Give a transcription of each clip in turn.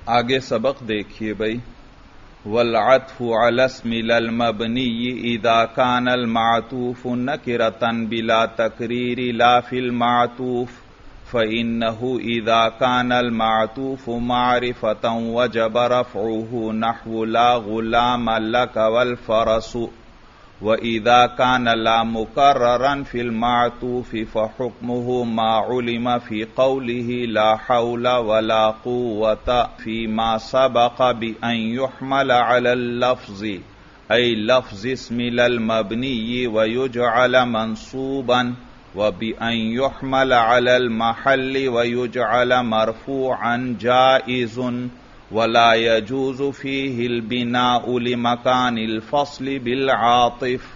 آگے سبق دیکھیے بھائی. والعطف على اسم المبنی اذا كان المعطوف نکرة بلا تقریر لا في المعطوف فإنه اذا كان المعطوف معرفة وجب رفعه نحو لا غلام لك والفرس وإذا كان لا مكررا في المعطوف فحكمه ما علم في قوله لا حول ولا قوة فيما سبق بأن يحمل على اللفظ أي لفظ اسم المبني ويجعل منصوبا وبأن يحمل على المحل ويجعل مرفوعا جائز ولا يجوز فيه البناء لمكان الفصل بالعاطف.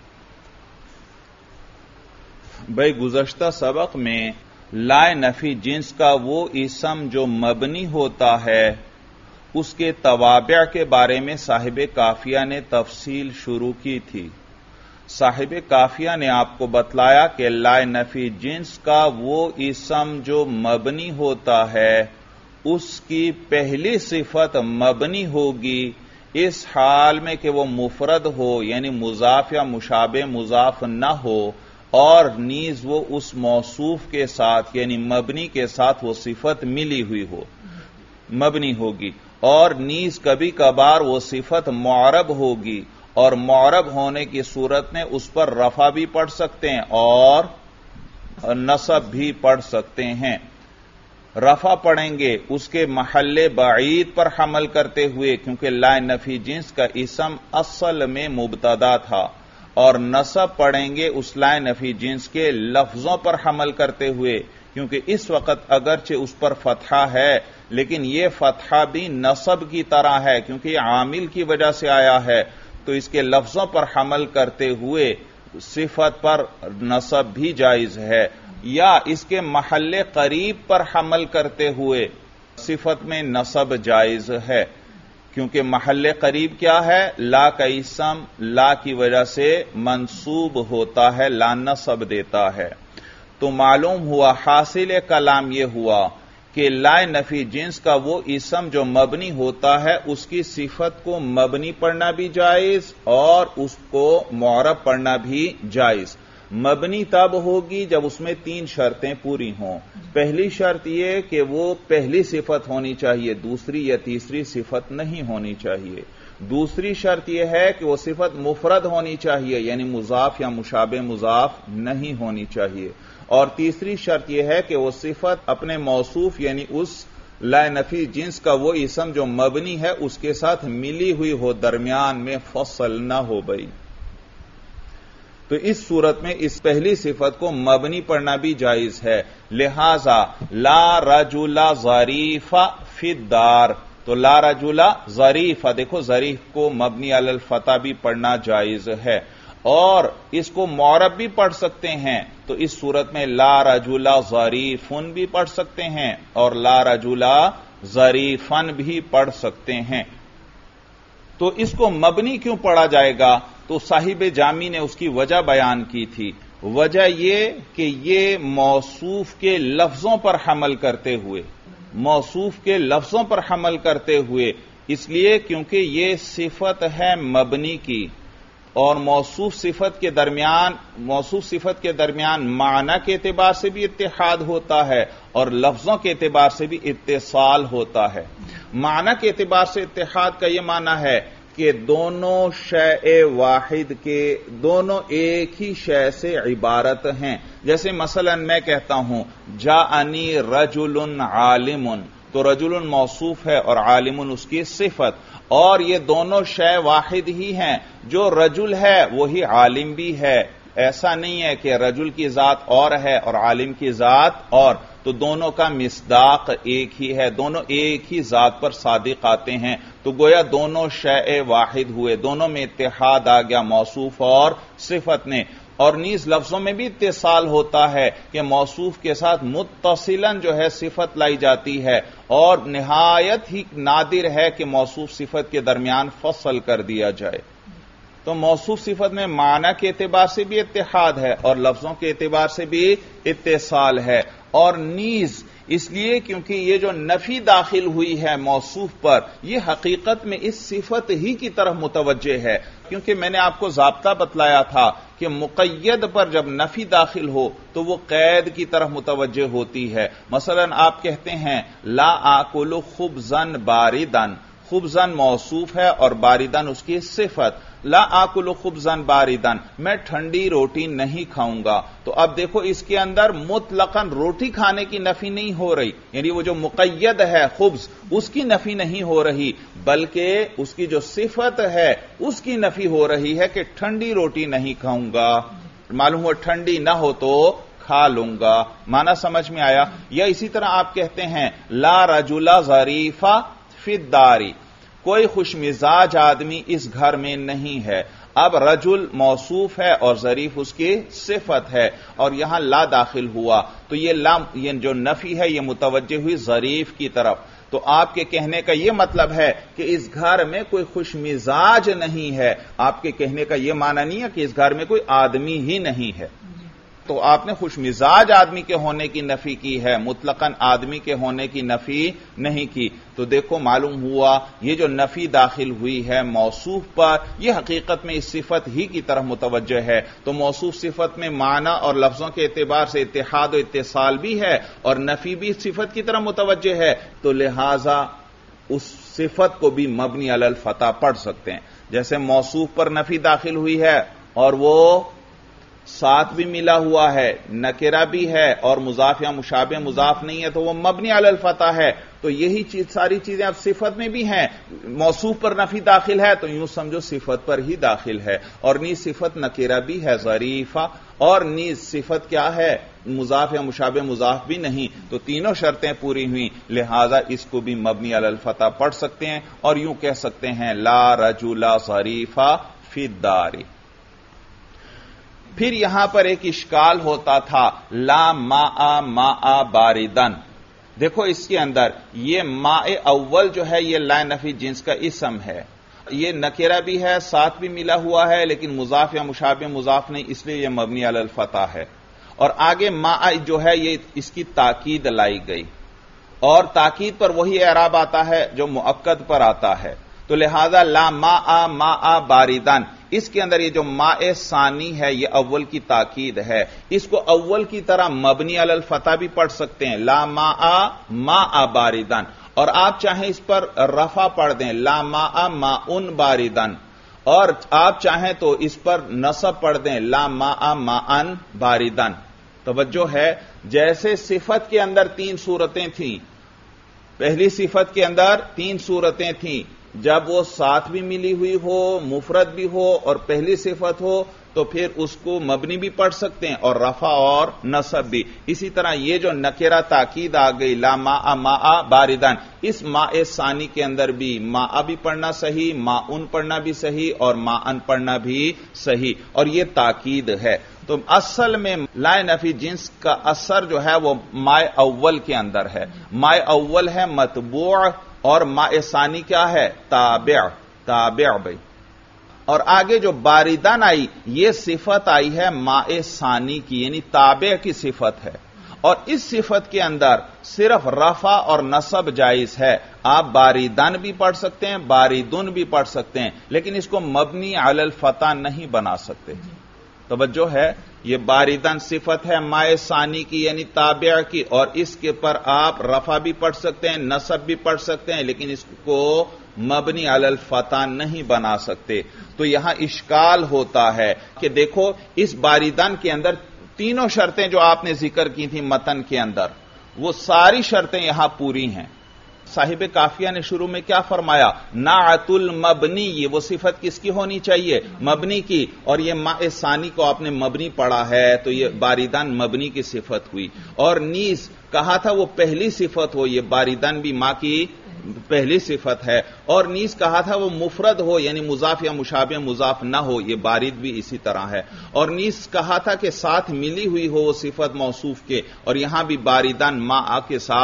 بھئی گزشتہ سبق میں لائے نفی جنس کا وہ اسم جو مبنی ہوتا ہے اس کے توابع کے بارے میں صاحب کافیہ نے تفصیل شروع کی تھی. صاحب کافیہ نے آپ کو بتلایا کہ لائے نفی جنس کا وہ اسم جو مبنی ہوتا ہے اس کی پہلی صفت مبنی ہوگی اس حال میں کہ وہ مفرد ہو، یعنی مضاف یا مشابہ مضاف نہ ہو، اور نیز وہ اس موصوف کے ساتھ یعنی مبنی کے ساتھ وہ صفت ملی ہوئی ہو، مبنی ہوگی. اور نیز کبھی کبھار وہ صفت معرب ہوگی، اور معرب ہونے کی صورت میں اس پر رفع بھی پڑھ سکتے ہیں اور نصب بھی پڑھ سکتے ہیں. رفع پڑھیں گے اس کے محل بعید پر حمل کرتے ہوئے کیونکہ لائے نفی جنس کا اسم اصل میں مبتدا تھا، اور نصب پڑھیں گے اس لائے نفی جنس کے لفظوں پر حمل کرتے ہوئے کیونکہ اس وقت اگرچہ اس پر فتحہ ہے لیکن یہ فتحہ بھی نصب کی طرح ہے کیونکہ یہ عامل کی وجہ سے آیا ہے، تو اس کے لفظوں پر حمل کرتے ہوئے صفت پر نصب بھی جائز ہے، یا اس کے محل قریب پر حمل کرتے ہوئے صفت میں نصب جائز ہے کیونکہ محل قریب کیا ہے؟ لا کا اسم لا کی وجہ سے منصوب ہوتا ہے، لا نصب دیتا ہے. تو معلوم ہوا، حاصل کلام یہ ہوا کہ لائے نفی جنس کا وہ اسم جو مبنی ہوتا ہے اس کی صفت کو مبنی پڑھنا بھی جائز اور اس کو معرب پڑھنا بھی جائز. مبنی تب ہوگی جب اس میں 3 شرطیں پوری ہوں. پہلی شرط یہ کہ وہ پہلی صفت ہونی چاہیے، دوسری یا تیسری صفت نہیں ہونی چاہیے. دوسری شرط یہ ہے کہ وہ صفت مفرد ہونی چاہیے یعنی مضاف یا مشابہ مضاف نہیں ہونی چاہیے. اور تیسری شرط یہ ہے کہ وہ صفت اپنے موصوف یعنی اس لائے نفی جنس کا وہ اسم جو مبنی ہے اس کے ساتھ ملی ہوئی ہو، درمیان میں فصل نہ ہو. بھائی تو اس صورت میں اس پہلی صفت کو مبنی پڑھنا بھی جائز ہے. لہذا لا رجل ظریف فی الدار، تو لا رجل ظریف، دیکھو ظریف کو مبنی علی الفتح بھی پڑھنا جائز ہے اور اس کو معرب بھی پڑھ سکتے ہیں. تو اس صورت میں لا رجل ظریفن بھی پڑھ سکتے ہیں اور لا رجل ظریفن بھی پڑھ سکتے ہیں. تو اس کو مبنی کیوں پڑھا جائے گا؟ تو صاحب جامی نے اس کی وجہ بیان کی تھی. وجہ یہ کہ یہ موصوف کے لفظوں پر حمل کرتے ہوئے، موصوف کے لفظوں پر حمل کرتے ہوئے، اس لیے کیونکہ یہ صفت ہے مبنی کی اور موصوف صفت کے درمیان معنی کے اعتبار سے بھی اتحاد ہوتا ہے اور لفظوں کے اعتبار سے بھی اتصال ہوتا ہے. معنی کے اعتبار سے اتحاد کا یہ معنی ہے کہ دونوں شے واحد کے دونوں ایک ہی شے سے عبارت ہیں. جیسے مثلا میں کہتا ہوں جاءنی رجل عالم، تو رجل موصوف ہے اور عالم اس کی صفت، اور یہ دونوں شے واحد ہی ہیں. جو رجل ہے وہی عالم بھی ہے. ایسا نہیں ہے کہ رجل کی ذات اور ہے اور عالم کی ذات اور، تو دونوں کا مصداق ایک ہی ہے، دونوں ایک ہی ذات پر صادق آتے ہیں. تو گویا دونوں شے واحد ہوئے، دونوں میں اتحاد آ گیا موصوف اور صفت نے. اور نیز لفظوں میں بھی اتصال ہوتا ہے کہ موصوف کے ساتھ متصلاً جو ہے صفت لائی جاتی ہے اور نہایت ہی نادر ہے کہ موصوف صفت کے درمیان فصل کر دیا جائے. تو موصوف صفت میں معنی کے اعتبار سے بھی اتحاد ہے اور لفظوں کے اعتبار سے بھی اتصال ہے. اور نیز اس لیے کیونکہ یہ جو نفی داخل ہوئی ہے موصوف پر، یہ حقیقت میں اس صفت ہی کی طرف متوجہ ہے، کیونکہ میں نے آپ کو ضابطہ بتلایا تھا کہ مقید پر جب نفی داخل ہو تو وہ قید کی طرف متوجہ ہوتی ہے۔ مثلا آپ کہتے ہیں لا آکل خبزن باردن، خبزن موصوف ہے اور باردن اس کی صفت، لا آکل خبزن باردن، میں ٹھنڈی روٹی نہیں کھاؤں گا۔ تو اب دیکھو اس کے اندر مطلقاً روٹی کھانے کی نفی نہیں ہو رہی، یعنی وہ جو مقید ہے خبز اس کی نفی نہیں ہو رہی، بلکہ اس کی جو صفت ہے اس کی نفی ہو رہی ہے کہ ٹھنڈی روٹی نہیں کھاؤں گا۔ معلوم ہو ٹھنڈی نہ ہو تو کھا لوں گا، معنی سمجھ میں آیا؟ یا اسی طرح آپ کہتے ہیں لا رجل ظریفا فی الدار، کوئی خوش مزاج آدمی اس گھر میں نہیں ہے۔ اب رجل موصوف ہے اور ظریف اس کی صفت ہے، اور یہاں لا داخل ہوا تو یہ جو نفی ہے یہ متوجہ ہوئی ظریف کی طرف۔ تو آپ کے کہنے کا یہ مطلب ہے کہ اس گھر میں کوئی خوش مزاج نہیں ہے، آپ کے کہنے کا یہ معنی نہیں ہے کہ اس گھر میں کوئی آدمی ہی نہیں ہے۔ تو آپ نے خوش مزاج آدمی کے ہونے کی نفی کی ہے، مطلقاً آدمی کے ہونے کی نفی نہیں کی۔ تو دیکھو معلوم ہوا یہ جو نفی داخل ہوئی ہے موصوف پر، یہ حقیقت میں اس صفت ہی کی طرف متوجہ ہے۔ تو موصوف صفت میں معنی اور لفظوں کے اعتبار سے اتحاد و اتصال بھی ہے اور نفی بھی صفت کی طرف متوجہ ہے، تو لہذا اس صفت کو بھی مبنی علی الفتح پڑھ سکتے ہیں۔ جیسے موصوف پر نفی داخل ہوئی ہے اور وہ ساتھ بھی ملا ہوا ہے، نکرہ بھی ہے اور مضاف یا مشابہ مضاف نہیں ہے، تو وہ مبنی علی الفتح ہے۔ تو یہی ساری چیزیں اب صفت میں بھی ہیں، موصوف پر نفی داخل ہے تو یوں سمجھو صفت پر ہی داخل ہے، اور نیز صفت نکرہ بھی ہے ظریفہ، اور نیز صفت کیا ہے مضاف یا مشابہ مضاف بھی نہیں، تو تینوں شرطیں پوری ہوئیں، لہذا اس کو بھی مبنی علی الفتح پڑھ سکتے ہیں، اور یوں کہہ سکتے ہیں لا رجل ظریفہ فی الدار۔ پھر یہاں پر ایک اشکال ہوتا تھا لا ماء ماء باردن۔ دیکھو اس کے اندر یہ ماء اول جو ہے یہ لا نفی جنس کا اسم ہے، یہ نکرہ بھی ہے ساتھ بھی ملا ہوا ہے لیکن مضاف یا مشابہ مضاف نہیں، اس لیے یہ مبنی علی الفتح ہے۔ اور آگے ماء جو ہے یہ اس کی تاکید لائی گئی، اور تاکید پر وہی اعراب آتا ہے جو مؤکد پر آتا ہے، تو لہذا لا ماء ماء باردن، اس کے اندر یہ جو ماء ثانی ہے یہ اول کی تاکید ہے، اس کو اول کی طرح مبنی علی الفتح بھی پڑھ سکتے ہیں لا ماء ماء باردن، اور آپ چاہیں اس پر رفع پڑھ دیں لا ماء ماء باردن، اور آپ چاہیں تو اس پر نصب پڑھ دیں لا ماء ماء باردن۔ توجہ ہے، جیسے صفت کے اندر تین صورتیں تھیں، پہلی صفت کے اندر تین صورتیں تھیں، جب وہ ساتھ بھی ملی ہوئی ہو، مفرد بھی ہو اور پہلی صفت ہو تو پھر اس کو مبنی بھی پڑھ سکتے ہیں اور رفع اور نصب بھی۔ اسی طرح یہ جو نکرہ تاکید آ گئی لا ماء ماء باردن، اس ماء ثانی کے اندر بھی ماء بھی پڑھنا صحیح، ماءن پڑھنا بھی صحیح اور ماءن پڑھنا بھی صحیح، اور یہ تاکید ہے۔ تو اصل میں لا نفی جنس کا اثر جو ہے وہ ماء اول کے اندر ہے، ماء اول ہے متبوع اور ماء ثانی کیا ہے تابع بھائی۔ اور آگے جو باردن آئی یہ صفت آئی ہے ماء ثانی کی، یعنی تابع کی صفت ہے، اور اس صفت کے اندر صرف رفع اور نصب جائز ہے، آپ باردن بھی پڑھ سکتے ہیں باردن بھی پڑھ سکتے ہیں، لیکن اس کو مبنی علی الفتح نہیں بنا سکتے۔ توجہ ہے، یہ باردن صفت ہے ماء ثانی کی یعنی تابع کی، اور اس کے پر آپ رفع بھی پڑھ سکتے ہیں نصب بھی پڑھ سکتے ہیں، لیکن اس کو مبنی علی الفتح نہیں بنا سکتے۔ تو یہاں اشکال ہوتا ہے کہ دیکھو اس باردن کے اندر تینوں شرطیں جو آپ نے ذکر کی تھیں متن کے اندر، وہ ساری شرطیں یہاں پوری ہیں۔ صاحب کافیہ نے شروع میں کیا فرمایا؟ نعت المبنی، یہ وہ صفت کس کی ہونی چاہیے؟ مبنی کی، اور یہ ماء ثانی کو آپ نے مبنی پڑھا ہے تو یہ باردن مبنی کی صفت ہوئی، اور نیز کہا تھا وہ پہلی صفت ہو، یہ باردن بھی ماء کی پہلی صفت ہے، اور نیز کہا تھا وہ مفرد ہو یعنی مضاف یا مشابہ مضاف نہ ہو، یہ بارد بھی اسی طرح ہے، اور نیز کہا تھا کہ ساتھ ملی ہوئی ہو وہ صفت موصوف کے، اور یہاں بھی باردن ماء کے ساتھ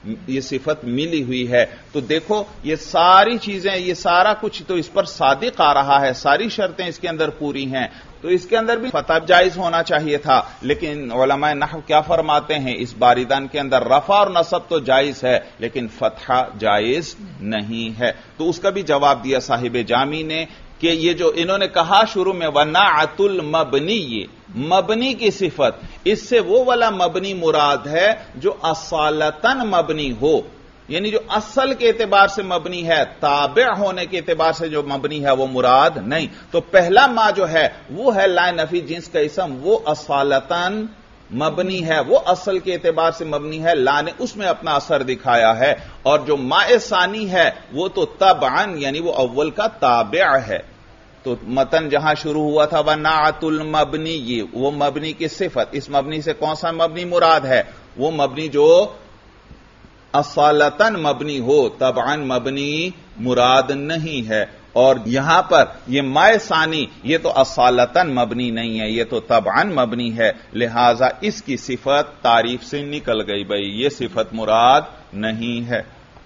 یہ صفت ملی ہوئی ہے. تو دیکھو یہ ساری چیزیں، یہ سارا کچھ تو اس پر صادق آ رہا ہے، ساری شرطیں اس کے اندر پوری ہیں، تو اس کے اندر بھی فتح جائز ہونا چاہیے تھا. لیکن علماء نحو کیا فرماتے ہیں، اس باریدان کے اندر رفع اور نصب تو جائز ہے لیکن فتح جائز نہیں ہے. تو اس کا بھی جواب دیا صاحب جامی نے کہ یہ جو انہوں نے کہا شروع میں وَنَعْتُ الْمَبْنِيِّ، مبنی کی صفت، اس سے وہ والا مبنی مراد ہے جو اصالتاً مبنی ہو، یعنی جو اصل کے اعتبار سے مبنی ہے، تابع ہونے کے اعتبار سے جو مبنی ہے وہ مراد نہیں. تو پہلا ما جو ہے وہ ہے لا نفی جنس کا اسم، وہ اصالتاً مبنی ہے، وہ اصل کے اعتبار سے مبنی ہے، لا نے اس میں اپنا اثر دکھایا ہے. اور جو ما ثانی ہے وہ تو تبعاً یعنی وہ اول کا تابع ہے. تو متن جہاں شروع ہوا تھا وَنَعْتُ الْمَبْنِيِّ، وہ مبنی کی صفت، اس مبنی سے کون سا مبنی مراد ہے؟ وہ مبنی جو اصالتاً مبنی ہو، تبعاً مبنی مراد نہیں ہے. اور یہاں پر یہ ما ثانی یہ تو اصالتاً مبنی نہیں ہے، یہ تو تبعاً مبنی ہے، لہذا اس کی صفت تعریف سے نکل گئی، بھئی یہ صفت مراد نہیں ہے.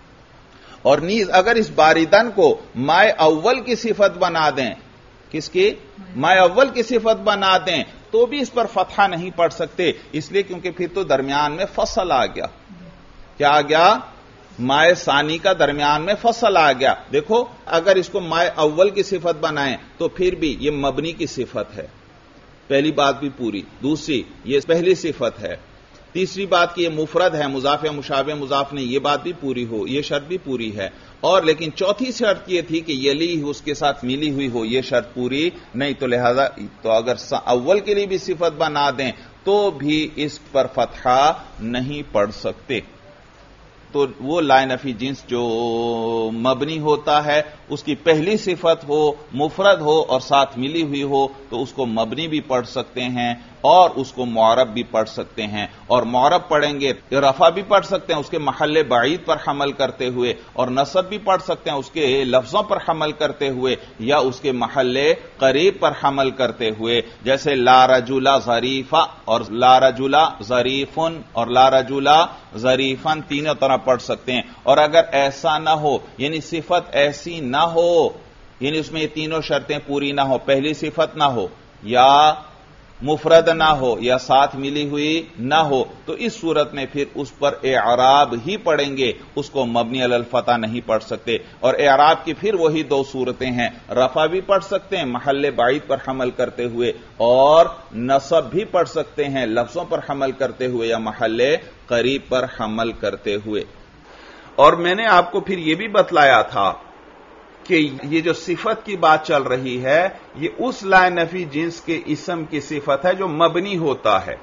اور نیز اگر اس باریدن کو ما اول کی صفت بنا دیں، کس کی؟ ما اول کی صفت بنا دیں تو بھی اس پر فتحہ نہیں پڑھ سکتے، اس لیے کیونکہ پھر تو درمیان میں فصل آ گیا. کیا آ گیا؟ ما ثانی کا درمیان میں فصل آ گیا. دیکھو اگر اس کو ما اول کی صفت بنائیں تو پھر بھی یہ مبنی کی صفت ہے، پہلی بات بھی پوری. دوسری یہ پہلی صفت ہے. تیسری بات کہ یہ مفرد ہے، مضاف یا مشابہ مضاف نہیں، یہ بات بھی پوری ہو، یہ شرط بھی پوری ہے. اور لیکن چوتھی شرط یہ تھی کہ یلی اس کے ساتھ ملی ہوئی ہو، یہ شرط پوری نہیں. تو لہذا تو اگر اول کے لیے بھی صفت بنا دیں تو بھی اس پر فتحہ نہیں پڑھ سکتے. تو وہ لا نفی جنس جو مبنی ہوتا ہے اس کی پہلی صفت ہو، مفرد ہو اور ساتھ ملی ہوئی ہو تو اس کو مبنی بھی پڑھ سکتے ہیں اور اس کو معرب بھی پڑھ سکتے ہیں. اور معرب پڑھیں گے رفع بھی پڑھ سکتے ہیں اس کے محل بعید پر حمل کرتے ہوئے، اور نصب بھی پڑھ سکتے ہیں اس کے لفظوں پر حمل کرتے ہوئے یا اس کے محل قریب پر حمل کرتے ہوئے. جیسے لا رجل ظریفا اور لا رجل ظریفن اور لا رجل ظریفن تینوں طرح پڑھ سکتے ہیں. اور اگر ایسا نہ ہو یعنی صفت ایسی نہ ہو، یعنی اس میں یہ تینوں شرطیں پوری نہ ہو، پہلی صفت نہ ہو یا مفرد نہ ہو یا ساتھ ملی ہوئی نہ ہو، تو اس صورت میں پھر اس پر اعراب ہی پڑھیں گے، اس کو مبنی علی الفتح نہیں پڑھ سکتے. اور اعراب کی پھر وہی دو صورتیں ہیں، رفع بھی پڑھ سکتے ہیں محل بعید پر حمل کرتے ہوئے اور نصب بھی پڑھ سکتے ہیں لفظوں پر حمل کرتے ہوئے یا محل قریب پر حمل کرتے ہوئے. اور میں نے آپ کو پھر یہ بھی بتلایا تھا کہ یہ جو صفت کی بات چل رہی ہے یہ اس لا نفی جنس کے اسم کی صفت ہے جو مبنی ہوتا ہے.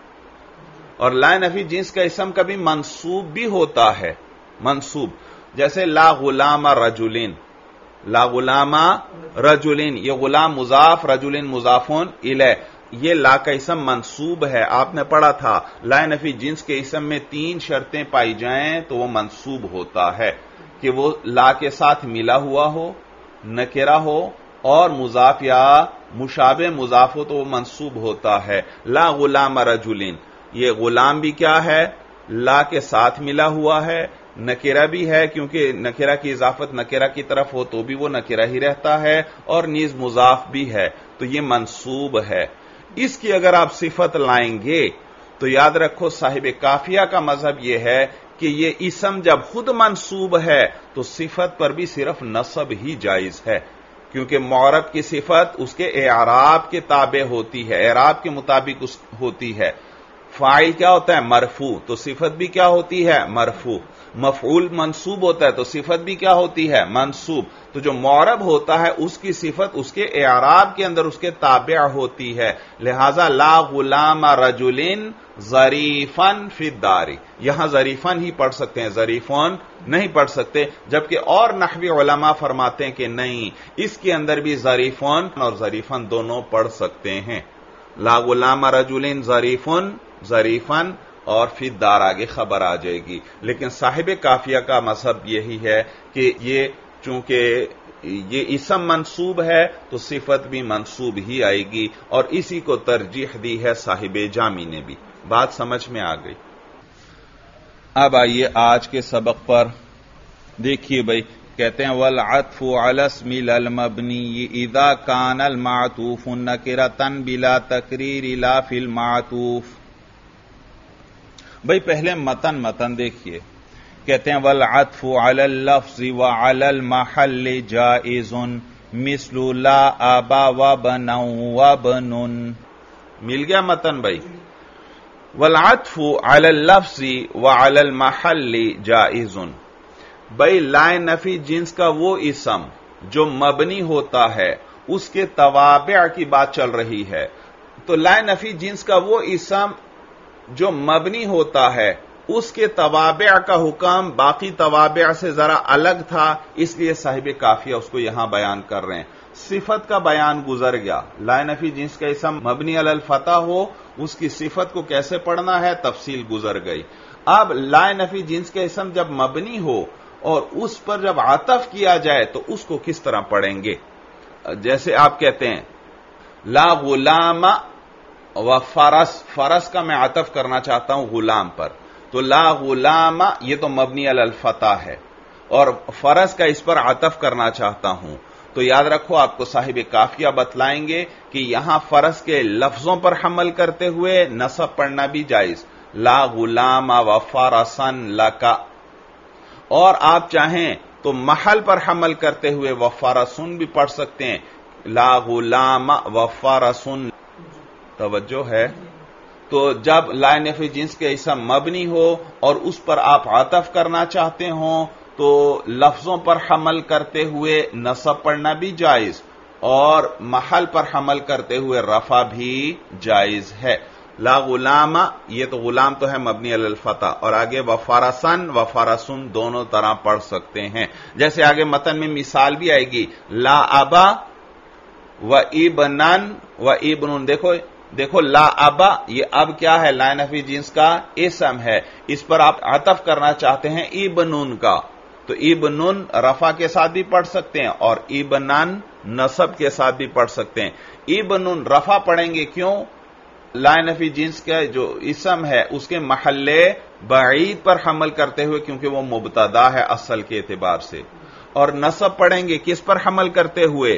اور لا نفی جنس کا اسم کبھی منصوب بھی ہوتا ہے، منصوب. جیسے لا غلام رجلین، لا غلام رجلین، یہ غلام مضاف رجلین مضافون الیہ، یہ لا کا اسم منصوب ہے. آپ نے پڑھا تھا لا نفی جنس کے اسم میں تین شرطیں پائی جائیں تو وہ منصوب ہوتا ہے کہ وہ لا کے ساتھ ملا ہوا ہو، نکرہ ہو اور مضاف یا مشابہ مضاف ہو تو وہ منصوب ہوتا ہے. لا غلام رجلین، یہ غلام بھی کیا ہے؟ لا کے ساتھ ملا ہوا ہے، نکرہ بھی ہے کیونکہ نکرہ کی اضافت نکرہ کی طرف ہو تو بھی وہ نکرہ ہی رہتا ہے، اور نیز مضاف بھی ہے تو یہ منصوب ہے. اس کی اگر آپ صفت لائیں گے تو یاد رکھو صاحب کافیہ کا مذہب یہ ہے کہ یہ اسم جب خود منصوب ہے تو صفت پر بھی صرف نصب ہی جائز ہے، کیونکہ معرب کی صفت اس کے اعراب کے تابع ہوتی ہے، اعراب کے مطابق ہوتی ہے. فاعل کیا ہوتا ہے؟ مرفوع، تو صفت بھی کیا ہوتی ہے؟ مرفوع. مفعول منصوب ہوتا ہے تو صفت بھی کیا ہوتی ہے؟ منصوب. تو جو معرب ہوتا ہے اس کی صفت اس کے اعراب کے اندر اس کے تابع ہوتی ہے. لہذا لا غلام رجلین ظریفن فی الدار، یہاں ظریفن ہی پڑھ سکتے ہیں، ظریفون نہیں پڑھ سکتے. جبکہ اور نحوی علماء فرماتے ہیں کہ نہیں، اس کے اندر بھی ظریفون اور ظریفن دونوں پڑھ سکتے ہیں. لا غلام رجلین ظریفن، ظریفن اور فی الدار آگے خبر آ جائے گی. لیکن صاحب کافیہ کا مذہب یہی ہے کہ یہ چونکہ یہ اسم منصوب ہے تو صفت بھی منصوب ہی آئے گی، اور اسی کو ترجیح دی ہے صاحب جامی نے بھی. بات سمجھ میں آ گئی؟ اب آئیے آج کے سبق پر دیکھیے بھائی، کہتے ہیں والعطف علی اسم المبنی اذا کان المعطوف نکرۃ بلا تقریر لا فی المعطوف۔ بھائی پہلے متن دیکھیے، کہتے ہیں والعطف علی اللفظ وعلی المحل جائز مثل لا ابا وبنا وبن۔ مل گیا متن بھائی؟ والعطف علی اللفظ وعلی المحل جائز۔ بھائی لائے نفی جنس کا وہ اسم جو مبنی ہوتا ہے اس کے توابع کی بات چل رہی ہے، تو لائے نفی جنس کا وہ اسم جو مبنی ہوتا ہے اس کے توابع کا حکم باقی توابع سے ذرا الگ تھا، اس لیے صاحب کافیہ اس کو یہاں بیان کر رہے ہیں۔ صفت کا بیان گزر گیا، لائے نفی جنس کا اسم مبنی علی الفتح ہو اس کی صفت کو کیسے پڑھنا ہے تفصیل گزر گئی۔ اب لائے نفی جنس کا اسم جب مبنی ہو اور اس پر جب عطف کیا جائے تو اس کو کس طرح پڑھیں گے؟ جیسے آپ کہتے ہیں لا غلام و فرس کا میں عطف کرنا چاہتا ہوں غلام پر، تو لا غلام یہ تو مبنی علی الفتح ہے، اور فرس کا اس پر عطف کرنا چاہتا ہوں، تو یاد رکھو آپ کو صاحب کافیہ بتلائیں گے کہ یہاں فرس کے لفظوں پر حمل کرتے ہوئے نصب پڑھنا بھی جائز، لا غلام و فرسن لکا، اور آپ چاہیں تو محل پر حمل کرتے ہوئے وفارسن بھی پڑھ سکتے ہیں، لا غلام وفارسن۔ توجہ ہے؟ تو جب لائے نفی جنس کے اسم مبنی ہو اور اس پر آپ عطف کرنا چاہتے ہوں تو لفظوں پر حمل کرتے ہوئے نصب پڑھنا بھی جائز اور محل پر حمل کرتے ہوئے رفع بھی جائز ہے۔ لا غلام یہ تو غلام تو ہے مبنی علی الفتح، اور آگے وفارسن وفارسن دونوں طرح پڑھ سکتے ہیں۔ جیسے آگے متن میں مثال بھی آئے گی لا ابا و ابنن و ابنن، دیکھو لا ابا یہ اب کیا ہے؟ لائے نفی جنس کا اسم ہے، اس پر آپ عطف کرنا چاہتے ہیں ابنن کا، تو ابنن رفع کے ساتھ بھی پڑھ سکتے ہیں اور ابنن نصب کے ساتھ بھی پڑھ سکتے ہیں۔ ابنن رفع پڑھیں گے کیوں؟ لائے نفی جنس کا جو اسم ہے اس کے محل بعید پر حمل کرتے ہوئے، کیونکہ وہ مبتدا ہے اصل کے اعتبار سے، اور نصب پڑھیں گے کس پر حمل کرتے ہوئے؟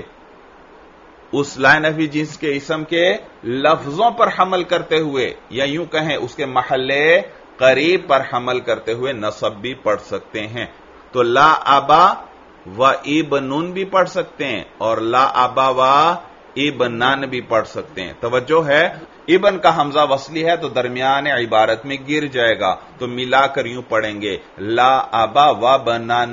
اس لائے نفی جنس کے اسم کے لفظوں پر حمل کرتے ہوئے، یا یوں کہیں اس کے محل قریب پر حمل کرتے ہوئے نصب بھی پڑھ سکتے ہیں۔ تو لا ابا و ابنن بھی پڑھ سکتے ہیں اور لا ابا و ابنان بھی پڑھ سکتے ہیں۔ توجہ ہے؟ ابن کا حمزہ وصلی ہے تو درمیان عبارت میں گر جائے گا، تو ملا کر یوں پڑھیں گے لا ابا و بنان،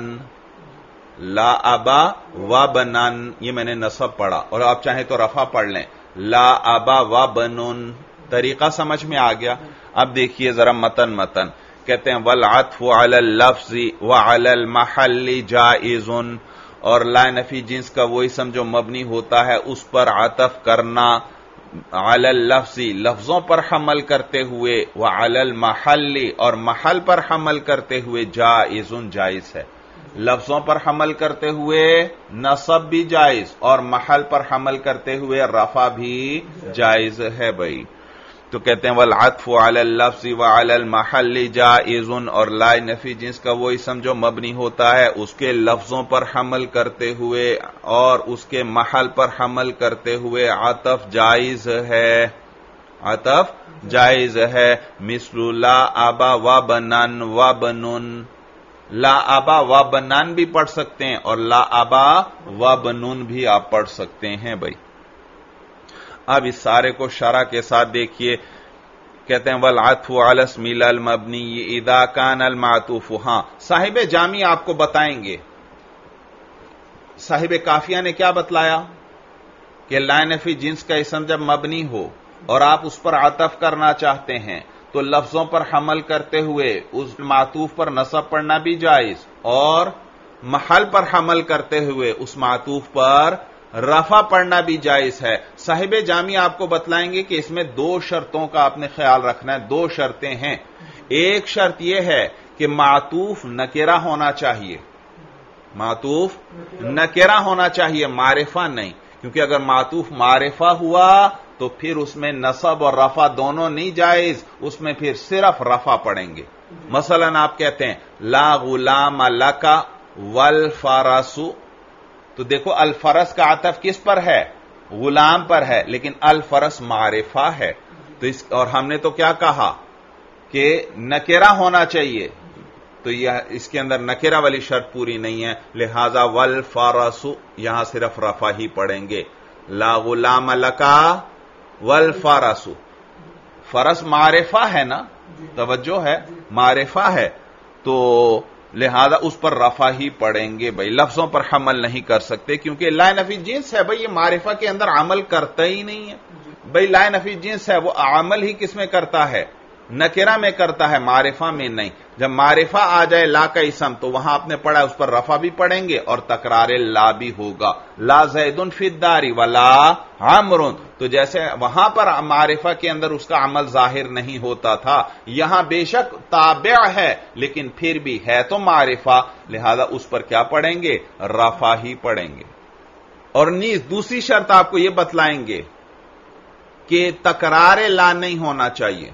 لا ابا و بنان، یہ میں نے نصب پڑھا، اور آپ چاہیں تو رفع پڑھ لیں لا ابا و بنون۔ طریقہ سمجھ میں آ گیا؟ اب دیکھیے ذرا متن کہتے ہیں والعطف علی اللفظ وعلی المحل جائز، اور لائے نفی جنس کا وہ اسم جو مبنی ہوتا ہے اس پر عطف کرنا علی اللفظ لفظوں پر حمل کرتے ہوئے وعلی المحل اور محل پر حمل کرتے ہوئے جائز جائز ہے۔ لفظوں پر حمل کرتے ہوئے نصب بھی جائز اور محل پر حمل کرتے ہوئے رفع بھی جائز ہے بھائی۔ تو کہتے ہیں والعطف علی اللفظ وعلی المحل جائز، اور لائے نفی جنس کا وہ اسم جو مبنی ہوتا ہے اس کے لفظوں پر حمل کرتے ہوئے اور اس کے محل پر حمل کرتے ہوئے عطف جائز ہے، عطف جائز ہے۔ مثل لا ابا و بنان و بنون، لا ابا و بنان بھی پڑھ سکتے ہیں اور لا ابا و بنون بھی آپ پڑھ سکتے ہیں بھائی۔ اب اس سارے کو شرح کے ساتھ دیکھیے، کہتے ہیں والعطف علی اسم المبنی اذا کان المعطوف، ہاں صاحب جامی آپ کو بتائیں گے، صاحب کافیہ نے کیا بتلایا کہ لائے نفی جنس کا اسم جب مبنی ہو اور آپ اس پر عطف کرنا چاہتے ہیں تو لفظوں پر حمل کرتے ہوئے اس معطوف پر نصب پڑھنا بھی جائز اور محل پر حمل کرتے ہوئے اس معطوف پر رفع پڑھنا بھی جائز ہے۔ صاحب جامی آپ کو بتلائیں گے کہ اس میں دو شرطوں کا آپ نے خیال رکھنا ہے، دو شرطیں ہیں۔ ایک شرط یہ ہے کہ معطوف نکرہ ہونا چاہیے، معطوف نکرہ ہونا چاہیے، معرفہ نہیں، کیونکہ اگر معطوف معرفہ ہوا تو پھر اس میں نصب اور رفع دونوں نہیں جائز، اس میں پھر صرف رفع پڑھیں گے۔ مثلا آپ کہتے ہیں لا غلام لکا والفرس، تو دیکھو الفرس کا عطف کس پر ہے؟ غلام پر ہے، لیکن الفرس معرفہ ہے، تو اور ہم نے تو کیا کہا کہ نکرہ ہونا چاہیے، تو اس کے اندر نکرہ والی شرط پوری نہیں ہے، لہذا والفرس یہاں صرف رفع ہی پڑھیں گے، لا غلام لکا والفرس، فرس معرفہ ہے نا، توجہ ہے، معرفہ ہے، تو لہذا اس پر رفع ہی پڑھیں گے بھائی، لفظوں پر حمل نہیں کر سکتے، کیونکہ لا نفی جنس ہے بھائی، یہ معرفہ کے اندر عمل کرتا ہی نہیں ہے بھائی، لا نفی جنس ہے، وہ عمل ہی کس میں کرتا ہے؟ نکرہ میں کرتا ہے، معرفہ میں نہیں۔ جب معرفہ آ جائے لا کا اسم تو وہاں آپ نے پڑھا اس پر رفع بھی پڑھیں گے اور تکرار لا بھی ہوگا، لا زید فی الدار ولا عمرو، تو جیسے وہاں پر معرفہ کے اندر اس کا عمل ظاہر نہیں ہوتا تھا، یہاں بے شک تابع ہے لیکن پھر بھی ہے تو معرفہ، لہذا اس پر کیا پڑھیں گے؟ رفع ہی پڑھیں گے۔ اور نیز دوسری شرط آپ کو یہ بتلائیں گے کہ تکرار لا نہیں ہونا چاہیے۔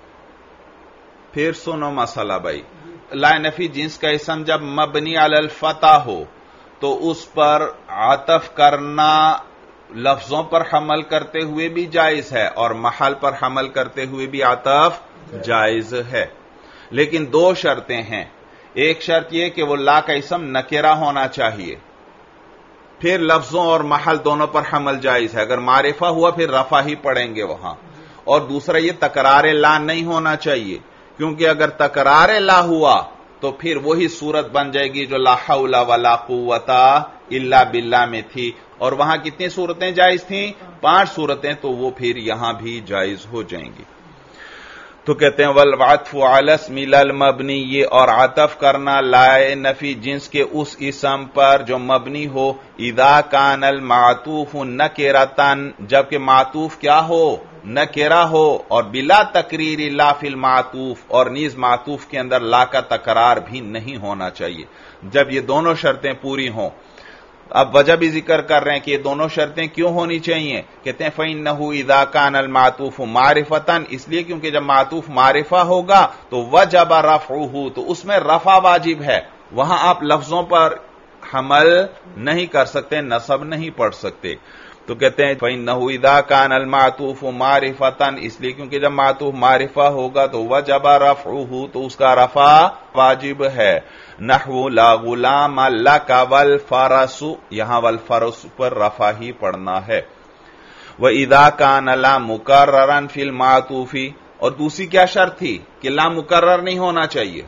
پھر سنو مسئلہ بھائی، لا نفی جنس کا اسم جب مبنی علی الفتح ہو تو اس پر عطف کرنا لفظوں پر حمل کرتے ہوئے بھی جائز ہے اور محل پر حمل کرتے ہوئے بھی عطف جائز ہے، لیکن دو شرطیں ہیں۔ ایک شرط یہ کہ وہ لا کا اسم نکرہ ہونا چاہیے، پھر لفظوں اور محل دونوں پر حمل جائز ہے، اگر معرفہ ہوا پھر رفع ہی پڑھیں گے وہاں، اور دوسرا یہ تکرار لا نہیں ہونا چاہیے، کیونکہ اگر تکرار لا ہوا تو پھر وہی صورت بن جائے گی جو لا حول ولا قوت الا باللہ میں تھی، اور وہاں کتنی صورتیں جائز تھیں؟ 5 صورتیں، تو وہ پھر یہاں بھی جائز ہو جائیں گی۔ تو کہتے ہیں والعطف علی اسم المبنی، یہ اور عطف کرنا لا نفی جنس کے اس اسم پر جو مبنی ہو، اذا کان المعطوف نکرۃ، جبکہ معطوف کیا ہو؟ نکرہ ہو، اور بلا تقریر لا فی المعطوف، اور نیز معطوف کے اندر لا کا تکرار بھی نہیں ہونا چاہیے، جب یہ دونوں شرطیں پوری ہوں۔ اب وجہ بھی ذکر کر رہے ہیں کہ یہ دونوں شرطیں کیوں ہونی چاہیے، کہتے ہیں فَإِنَّهُ إِذَا كَانَ الْمَعْطُوفُ مَعْرِفَةً، اس لیے کیونکہ جب معطوف معرفہ ہوگا تو وجب رفعه، تو اس میں رفع واجب ہے، وہاں آپ لفظوں پر حمل نہیں کر سکتے، نصب نہیں پڑھ سکتے، تو کہتے ہیں فَإِنَّهُ إِذَا كَانَ الْمَعْطُوفُ مَعْرِفَةً، اس لیے کیونکہ جب معطوف معرفہ ہوگا تو وجب رفعه، تو اس کا رفع واجب ہے، نحو لا غلام لک والفرس، یہاں والفرس پر رفع ہی پڑھنا ہے۔ وَإِذَا كَانَ لَا مُكَرَّرًا فِي الْمَعْطُوفِ، اور دوسری کیا شرط تھی کہ لا مکرر نہیں ہونا چاہیے،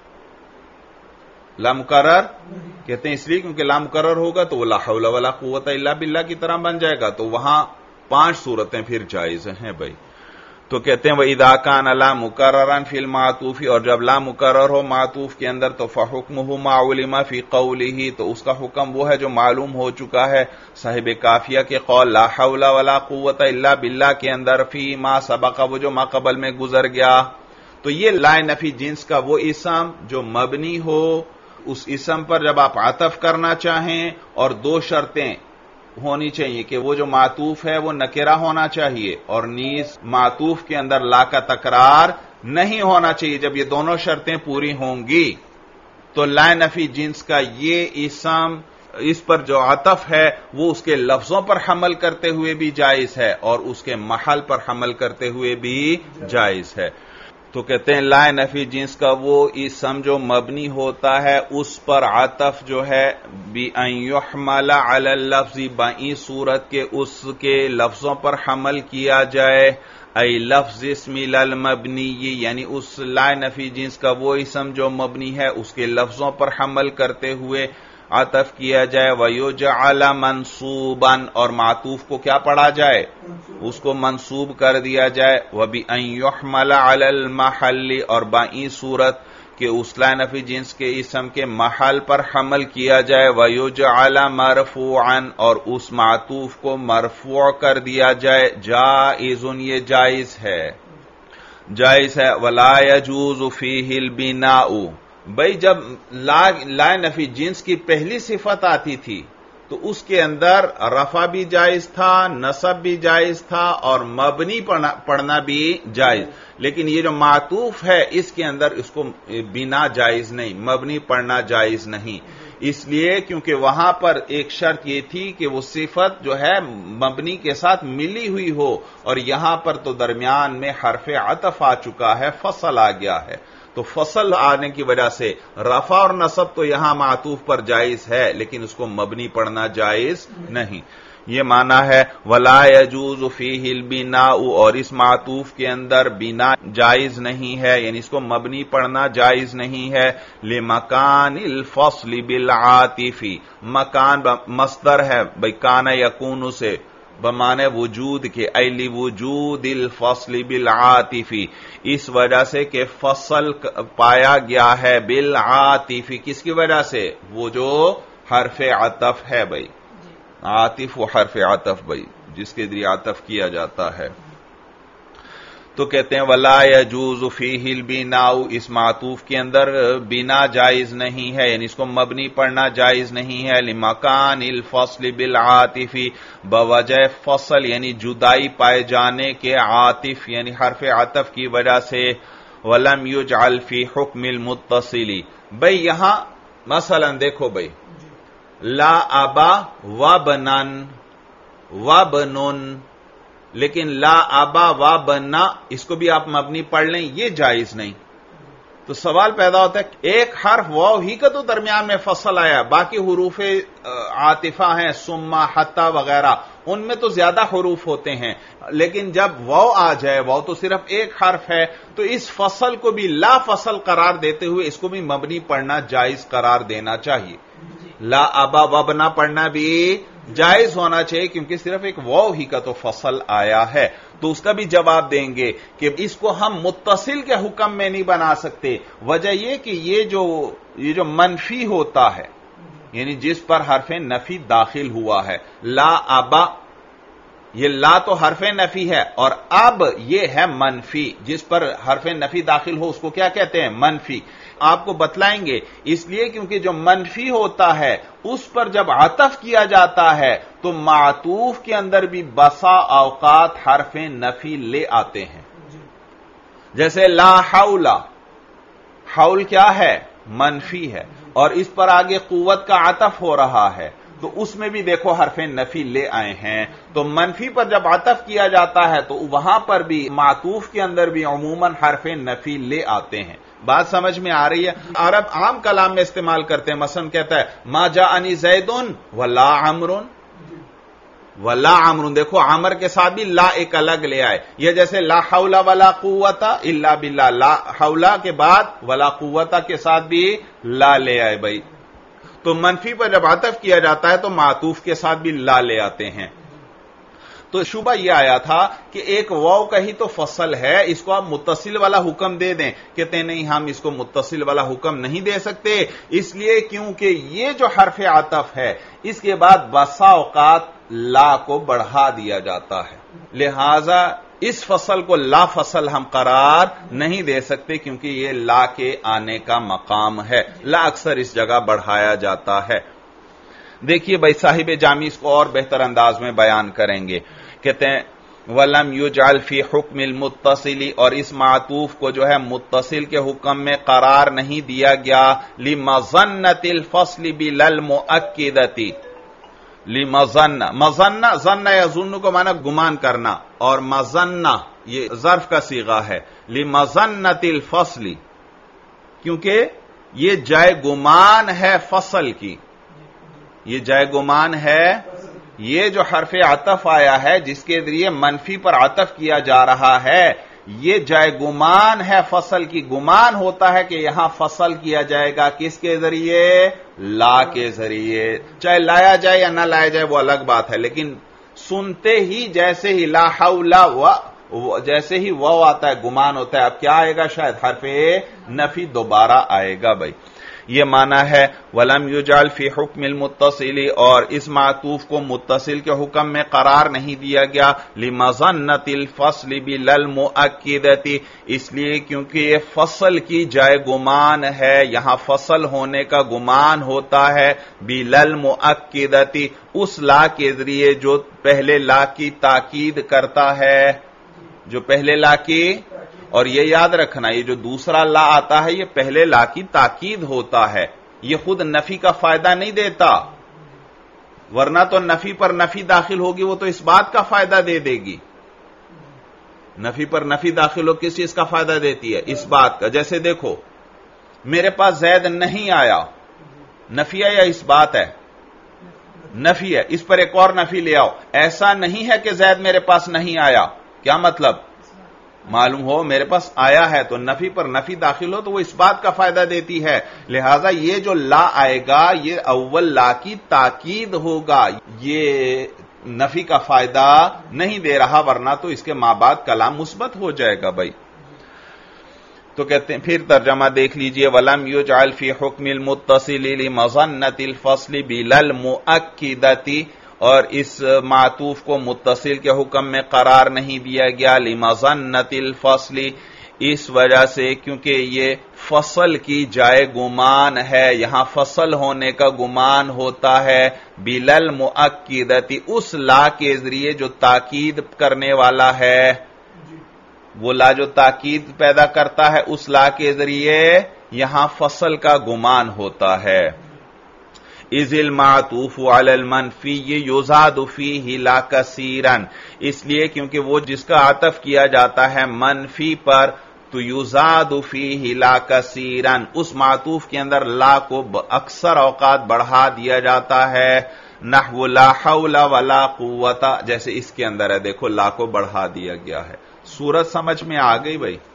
لا مکرر کہتے ہیں اس لیے کیونکہ لا مکرر ہوگا تو وہ لا حول ولا قوت الا باللہ کی طرح بن جائے گا، تو وہاں 5 صورتیں پھر جائز ہیں بھائی۔ تو کہتے ہیں وَإِذَا كَانَ لَا مُكَرَّرًا فِي الْمَعْطُوفِ، اور جب لا مکرر ہو معطوف کے اندر تو فَحُكْمُهُ مَا عُلِمَ فِي قَوْلِهِ، تو اس کا حکم وہ ہے جو معلوم ہو چکا ہے صاحب کافیہ کے قول لا حول ولا قوت الا باللہ کے اندر، فی ما سبق، وہ جو ما قبل میں گزر گیا۔ تو یہ لا نفی جنس کا وہ اسم جو مبنی ہو، اس اسم پر جب آپ عطف کرنا چاہیں اور 2 شرطیں ہونی چاہیے کہ وہ جو معطوف ہے وہ نکرہ ہونا چاہیے، اور نیز معطوف کے اندر لا کا تکرار نہیں ہونا چاہیے، جب یہ دونوں شرطیں پوری ہوں گی تو لا نفی جنس کا یہ اسم، اس پر جو عطف ہے وہ اس کے لفظوں پر حمل کرتے ہوئے بھی جائز ہے اور اس کے محل پر حمل کرتے ہوئے بھی جائز ہے۔ تو کہتے ہیں لا نفی جنس کا وہ اسم جو مبنی ہوتا ہے اس پر عطف جو ہے بِأَن يُحْمَلَ عَلَى اللَّفْظِ، بائیں صورت کے اس کے لفظوں پر حمل کیا جائے، ای لفظ اسم المبنی، یعنی اس لا نفی جنس کا وہ اسم جو مبنی ہے اس کے لفظوں پر حمل کرتے ہوئے عطف کیا جائے، وَيُجْعَلَ مَنْصُوبًا، اور معطوف کو کیا پڑھا جائے؟ اس کو منصوب کر دیا جائے، وَبِأَن يُحْمَلَ عَلَى الْمَحَلِّ، اور بائیں صورت کہ اس لا نفی جنس کے اسم کے محل پر حمل کیا جائے، وَيُجْعَلَ مَرْفُوعًا، اور اس معطوف کو مرفوع کر دیا جائے، جائز، یہ جائز ہے، جائز ہے، وَلَا يَجُوزُ فِيهِ الْبِنَاءُ، بھئی جب لا نفی جنس کی پہلی صفت آتی تھی تو تو اس کے اندر رفع بھی جائز تھا، نصب بھی جائز تھا اور مبنی پڑھنا بھی جائز، لیکن یہ جو معطوف ہے اس کے اندر اس کو بنا جائز نہیں، مبنی پڑھنا جائز نہیں، اس لیے کیونکہ وہاں پر ایک شرط یہ تھی کہ وہ صفت جو ہے مبنی کے ساتھ ملی ہوئی ہو، اور یہاں پر تو درمیان میں حرف عطف آ چکا ہے، فصل آ گیا ہے، تو فصل آنے کی وجہ سے رفع اور نصب تو یہاں معطوف پر جائز ہے لیکن اس کو مبنی پڑھنا جائز نہیں، یہ معنی ہے وَلَا يَجُوزُ فِيهِ الْبِنَاءُ، اور اس معطوف کے اندر بنا جائز نہیں ہے، یعنی اس کو مبنی پڑھنا جائز نہیں ہے، لِمَكَانِ الْفَصْلِ بِالْعَاطِفِ، مکان مصدر ہے بھئی کان یکون سے بمعنی وجود کے، ای لِوُجُودِ الْفَصْلِ بِالْعَاطِفِ، اس وجہ سے کہ فصل پایا گیا ہے بالعاطف، کس کی وجہ سے؟ وہ جو حرف عطف ہے بھئی، عاطف و حرف عطف بھئی جس کے ذریعے عطف کیا جاتا ہے، تو کہتے ہیں وَلَا يَجُوزُ فِيهِ الْبِنَاءُ، اس معطوف کے اندر بنا جائز نہیں ہے، یعنی اس کو مبنی پڑھنا جائز نہیں ہے، لِمَكَانِ الْفَصْلِ بِالْعَاطِفِ، بوجہ فصل یعنی جدائی پائے جانے کے، عاطف یعنی حرف عطف کی وجہ سے، وَلَمْ يُجْعَلْ فِي حُكْمِ الْمُتَّصِلِ، بھئی یہاں مثلا دیکھو بھئی لا ابا وبنن وبنن، لیکن لا ابا وبنا اس کو بھی آپ مبنی پڑھ لیں، یہ جائز نہیں، تو سوال پیدا ہوتا ہے ایک حرف واو ہی کا تو درمیان میں فصل آیا، باقی حروف عاطفہ ہیں ثم حتی وغیرہ ان میں تو زیادہ حروف ہوتے ہیں، لیکن جب واو آ جائے، واو تو صرف ایک حرف ہے، تو اس فصل کو بھی لا فصل قرار دیتے ہوئے اس کو بھی مبنی پڑھنا جائز قرار دینا چاہیے، لا ابا وبنا پڑھنا بھی جائز ہونا چاہیے کیونکہ صرف ایک واو ہی کا تو فصل آیا ہے، تو اس کا بھی جواب دیں گے کہ اس کو ہم متصل کے حکم میں نہیں بنا سکتے، وجہ یہ کہ یہ جو منفی ہوتا ہے یعنی جس پر حرف نفی داخل ہوا ہے، لا ابا، یہ لا تو حرف نفی ہے اور اب یہ ہے منفی، جس پر حرف نفی داخل ہو اس کو کیا کہتے ہیں؟ منفی، آپ کو بتلائیں گے، اس لیے کیونکہ جو منفی ہوتا ہے اس پر جب عطف کیا جاتا ہے تو معطوف کے اندر بھی بسا اوقات حرف نفی لے آتے ہیں، جیسے لا حول، حول کیا ہے؟ منفی ہے، اور اس پر آگے قوت کا عطف ہو رہا ہے، تو اس میں بھی دیکھو حرف نفی لے آئے ہیں، تو منفی پر جب عطف کیا جاتا ہے تو وہاں پر بھی معطوف کے اندر بھی عموماً حرف نفی لے آتے ہیں، بات سمجھ میں آ رہی ہے؟ عرب عام کلام میں استعمال کرتے ہیں، مثلا کہتا ہے ما جاءنی زید ولا عمر، ولا عمر، دیکھو عمر کے ساتھ بھی لا ایک الگ لے آئے، یہ جیسے لا حول ولا قوت الا باللہ، لا حول کے بعد ولا قوت کے ساتھ بھی لا لے آئے بھائی، تو منفی پر جب عطف کیا جاتا ہے تو معطوف کے ساتھ بھی لا لے آتے ہیں، تو شبہ یہ آیا تھا کہ ایک واو کا ہی تو فصل ہے، اس کو آپ متصل والا حکم دے دیں، کہتے ہیں نہیں ہم اس کو متصل والا حکم نہیں دے سکتے، اس لیے کیونکہ یہ جو حرف عطف ہے اس کے بعد بسا اوقات لا کو بڑھا دیا جاتا ہے، لہذا اس فصل کو لا فصل ہم قرار نہیں دے سکتے کیونکہ یہ لا کے آنے کا مقام ہے، لا اکثر اس جگہ بڑھایا جاتا ہے۔ دیکھیے بھائی صاحب جامی اس کو اور بہتر انداز میں بیان کریں گے، کہتے ہیں وَلَمْ يُجْعَلْ فِي حُكْمِ الْمُتَّصِلِ، اور اس معطوف کو جو ہے متصل کے حکم میں قرار نہیں دیا گیا، لِمَظَنَّةِ الْفَصْلِ بِلَا الْمُؤَكِّدَةِ، لِمَظَنَّ، مظنہ ظن یظن کو معنی گمان کرنا، اور مظنہ یہ ظرف کا صیغہ ہے، لِمَظَنَّةِ الْفَصْلِ، کیونکہ یہ جائے گمان ہے فصل کی، یہ جائے گمان ہے، یہ جو حرف عطف آیا ہے جس کے ذریعے منفی پر عطف کیا جا رہا ہے یہ جائے گمان ہے فصل کی، گمان ہوتا ہے کہ یہاں فصل کیا جائے گا کس کے ذریعے؟ لا کے ذریعے، چاہے لایا جائے یا نہ لایا جائے وہ الگ بات ہے، لیکن سنتے ہی جیسے ہی لا حول جیسے ہی وہ آتا ہے گمان ہوتا ہے اب کیا آئے گا؟ شاید حرف نفی دوبارہ آئے گا بھائی، یہ معنی ہے ولم یجعل فی حکم المتصل، اور اس معطوف کو متصل کے حکم میں قرار نہیں دیا گیا لمظنۃ الفصل بالمؤکدۃ، اس لیے کیونکہ یہ فصل کی جائے گمان ہے، یہاں فصل ہونے کا گمان ہوتا ہے بالمؤکدۃ، اس لا کے ذریعے جو پہلے لا کی تاکید کرتا ہے، جو پہلے لا کی، اور یہ یاد رکھنا یہ جو دوسرا لا آتا ہے یہ پہلے لا کی تاکید ہوتا ہے، یہ خود نفی کا فائدہ نہیں دیتا، ورنہ تو نفی پر نفی داخل ہوگی وہ تو اس بات کا فائدہ دے دے گی، نفی پر نفی داخل ہو کس چیز کا فائدہ دیتی ہے؟ اس بات کا، جیسے دیکھو میرے پاس زید نہیں آیا، نفی ہے یا اس بات ہے؟ نفی ہے، اس پر ایک اور نفی لے آؤ، ایسا نہیں ہے کہ زید میرے پاس نہیں آیا، کیا مطلب؟ معلوم ہو میرے پاس آیا ہے، تو نفی پر نفی داخل ہو تو وہ اس بات کا فائدہ دیتی ہے، لہذا یہ جو لا آئے گا یہ اول لا کی تاکید ہوگا، یہ نفی کا فائدہ نہیں دے رہا، ورنہ تو اس کے ماں بعد کلام مثبت ہو جائے گا بھائی۔ تو کہتے ہیں پھر ترجمہ دیکھ لیجئے وَلَمْ يُجْعَلْ فِي حُكْمِ الْمُتَّصِلِ لِمَظَنَّةِ الْفَصْلِ بِالْمُؤَكِّدَةِ، اور اس معطوف کو متصل کے حکم میں قرار نہیں دیا گیا لِمَظَنَّةِ الْفَصْلِ، اس وجہ سے کیونکہ یہ فصل کی جائے گمان ہے، یہاں فصل ہونے کا گمان ہوتا ہے بِالْمُؤَكِّدَةِ، اس لا کے ذریعے جو تاکید کرنے والا ہے، وہ لا جو تاکید پیدا کرتا ہے اس لا کے ذریعے یہاں فصل کا گمان ہوتا ہے۔ اذ المعطوف علی المنفی یزاد فیہ لا کثیرا، اس لیے کیونکہ وہ جس کا عطف کیا جاتا ہے منفی پر تو یزاد فیہ لا کثیرا، اس معطوف کے اندر لا کو اکثر اوقات بڑھا دیا جاتا ہے، نحو لا حول ولا قوت، جیسے اس کے اندر ہے دیکھو لا کو بڑھا دیا گیا ہے۔ صورت سمجھ میں آ گئی بھائی؟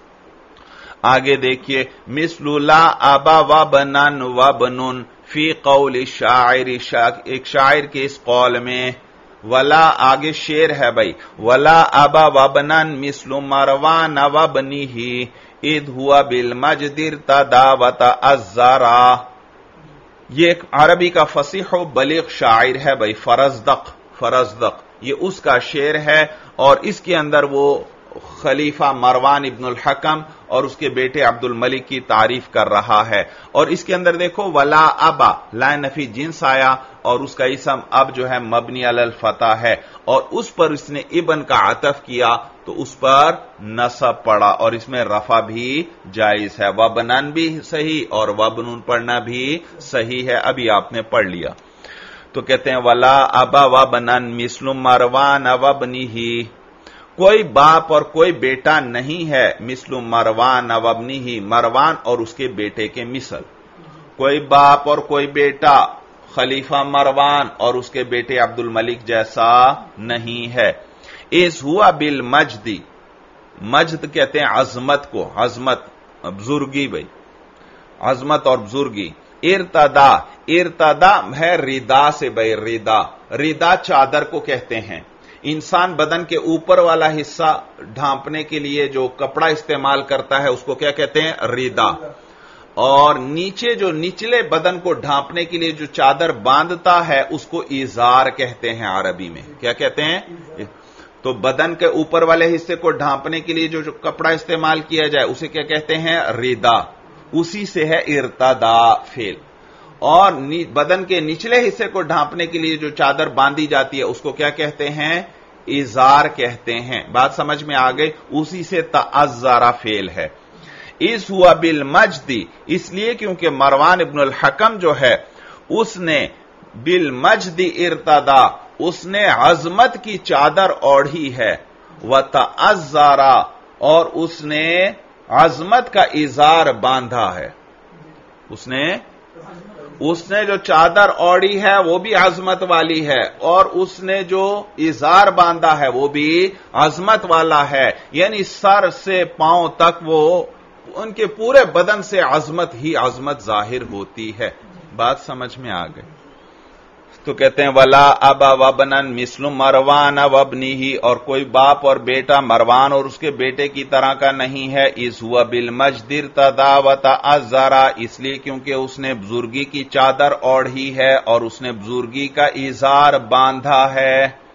آگے دیکھیے مثل لا ابا وبنن وبنن فی قول الشاعر، ایک شاعر کے اس قول میں، ولا آگے شعر ہے بھائی، ولا ابا وبنن مثل مروان وبنہ اذ ہوا بالمجد ارتدى وتعذرا، یہ ایک عربی کا فصیح و بلیغ شاعر ہے بھائی، فرزدق یہ اس کا شعر ہے، اور اس کے اندر وہ خلیفہ مروان ابن الحکم اور اس کے بیٹے عبد الملک کی تعریف کر رہا ہے، اور اس کے اندر دیکھو ولا ابا، لا نفی جنس آیا اور اس کا اسم اب جو ہے مبنی علی الفتح ہے، اور اس پر اس نے ابن کا عطف کیا تو اس پر نصب پڑا، اور اس میں رفع بھی جائز ہے، وبنن بھی صحیح اور وبنن پڑھنا بھی صحیح ہے، ابھی آپ نے پڑھ لیا۔ تو کہتے ہیں ولا ابا وبنن مثل مروان وبنہ، کوئی باپ اور کوئی بیٹا نہیں ہے مثل مروان وبنہ، مروان اور اس کے بیٹے کے مثل، کوئی باپ اور کوئی بیٹا خلیفہ مروان اور اس کے بیٹے عبد الملک جیسا نہیں ہے۔ اس ہوا بالمجد، مجد کہتے ہیں عظمت کو، عظمت بزرگی بھائی، عظمت اور بزرگی۔ ارتدا ہے ردا سے بھائی، ردا چادر کو کہتے ہیں، انسان بدن کے اوپر والا حصہ ڈھانپنے کے لیے جو کپڑا استعمال کرتا ہے اس کو کیا کہتے ہیں؟ ردا، اور نیچے جو نچلے بدن کو ڈھانپنے کے لیے جو چادر باندھتا ہے اس کو ازار کہتے ہیں عربی میں، کیا کہتے ہیں؟ تو بدن کے اوپر والے حصے کو ڈھانپنے کے لیے جو کپڑا استعمال کیا جائے اسے کیا کہتے ہیں؟ ردا، اسی سے ہے ارتدا فعل، اور بدن کے نچلے حصے کو ڈھانپنے کے لیے جو چادر باندھی جاتی ہے اس کو کیا کہتے ہیں؟ ازار کہتے ہیں، بات سمجھ میں آ گئی؟ اسی سے تعذر فعل ہے۔ اس ہوا بالمجد، اس لیے کیونکہ مروان ابن الحکم جو ہے اس نے بالمجد ارتدا، اس نے عظمت کی چادر اوڑھی ہے، وتعذر، اور اس نے عظمت کا ازار باندھا ہے، اس نے جو چادر اوڑھی ہے وہ بھی عظمت والی ہے، اور اس نے جو ازار باندھا ہے وہ بھی عظمت والا ہے، یعنی سر سے پاؤں تک وہ ان کے پورے بدن سے عظمت ہی عظمت ظاہر ہوتی ہے۔ بات سمجھ میں آ گئی؟ تو کہتے ہیں ولا ابا وبنن مثل مروان وابنہ، اور کوئی باپ اور بیٹا مروان اور اس کے بیٹے کی طرح کا نہیں ہے، اذ هو بالمجد ارتدى وتعذر، اس لیے کیونکہ اس نے بزرگی کی چادر اوڑھی ہے اور اس نے بزرگی کا ایزار باندھا ہے۔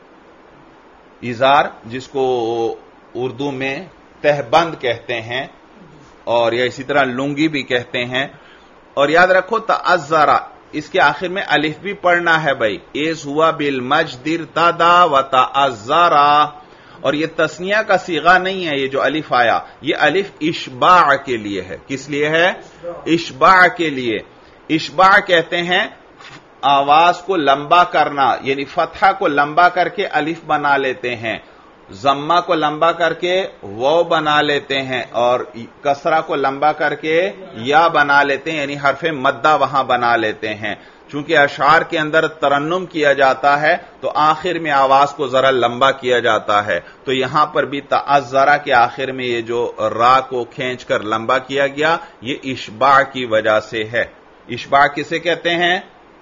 ایزار جس کو اردو میں تہبند کہتے ہیں اور یا اسی طرح لنگی بھی کہتے ہیں۔ اور یاد رکھو تعذر اس کے آخر میں الف بھی پڑھنا ہے بھائی، اذ ہوا بالمجد ارتدى وتعذر، اور یہ تثنیہ کا صیغہ نہیں ہے، یہ جو الف آیا یہ الف اشباع کے لیے ہے۔ کس لیے ہے؟ اشباع کے لیے۔ اشباع کہتے ہیں آواز کو لمبا کرنا، یعنی فتحہ کو لمبا کر کے الف بنا لیتے ہیں، ضمہ کو لمبا کر کے واو بنا لیتے ہیں، اور کسرہ کو لمبا کر کے یا بنا لیتے ہیں، یعنی حرف مدہ وہاں بنا لیتے ہیں۔ چونکہ اشعار کے اندر ترنم کیا جاتا ہے تو آخر میں آواز کو ذرا لمبا کیا جاتا ہے، تو یہاں پر بھی تعذرہ کے آخر میں یہ جو را کو کھینچ کر لمبا کیا گیا یہ اشباع کی وجہ سے ہے۔ اشباع کسے کہتے ہیں؟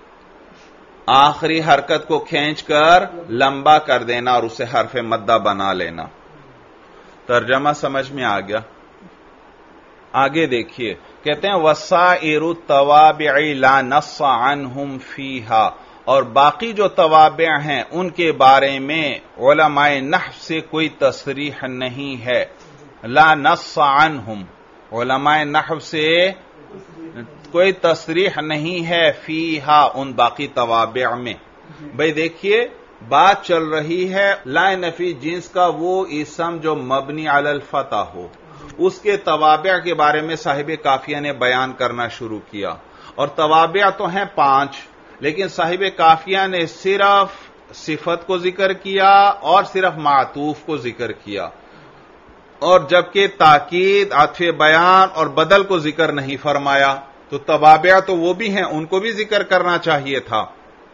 آخری حرکت کو کھینچ کر لمبا کر دینا اور اسے حرف مدہ بنا لینا۔ ترجمہ سمجھ میں آ گیا؟ آگے دیکھیے، کہتے ہیں وَسَائِرُ التَّوَابِعِ لَا نَصَّ عَنْهُمْ فِيهَا، اور باقی جو توابع ہیں ان کے بارے میں علماء نحو سے کوئی تصریح نہیں ہے۔ لا نص عنہم، علماء نحو سے کوئی تصریح نہیں ہے فیہا، ان باقی توابع میں۔ بھئی دیکھیے بات چل رہی ہے لا نفی جنس کا وہ اسم جو مبنی علی الفتح ہو، اس کے توابع کے بارے میں صاحب کافیہ نے بیان کرنا شروع کیا، اور توابع تو ہیں 5، لیکن صاحب کافیہ نے صرف صفت کو ذکر کیا اور صرف معطوف کو ذکر کیا، اور جبکہ تاکید، عطف بیان اور بدل کو ذکر نہیں فرمایا، تو توابع تو وہ بھی ہیں، ان کو بھی ذکر کرنا چاہیے تھا۔